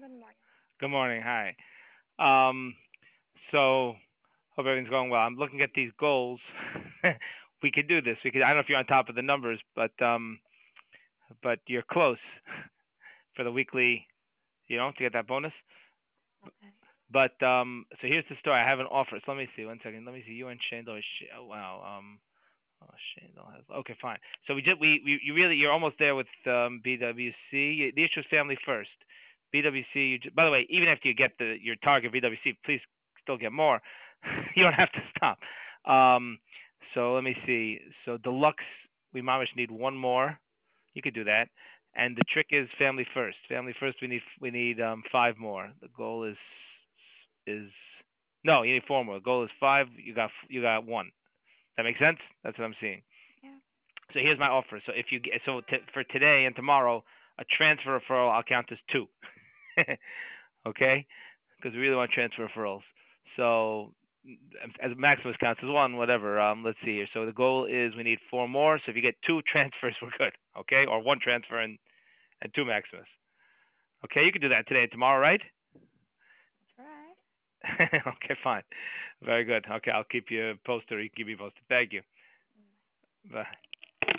Good morning. Hi. Um, so hope everything's going well. I'm looking at these goals. We could do this. We could. I don't know if you're on top of the numbers, but you're close for the weekly. To get that bonus. But so here's the story. I have an offer. So let me see. One second. Let me see. You and Shane. Oh, wow. Oh, Shane has. Okay, fine. So you're almost there with BWC. The issue is family first. BWC. By the way, even after you get your target BWC, please still get more. You don't have to stop. Um, so let me see. So deluxe, we mamish need one more. You could do that. And the trick is family first. Family first. We need five more. The goal is no. You need four more. The goal is five. You got one. That makes sense. That's what I'm seeing. So here's my offer. So if you get for today and tomorrow, a transfer referral I'll count as two. Okay, because we really want transfer referrals. So as Maximus counts as one, whatever. Let's see here. So the goal is we need four more. So if you get two transfers, we're good. Okay, or one transfer and two Maximus. Okay, you can do that today and tomorrow, right? Okay, fine. Very good. Okay, I'll keep you posted. Or you keep me posted. Thank you. Bye.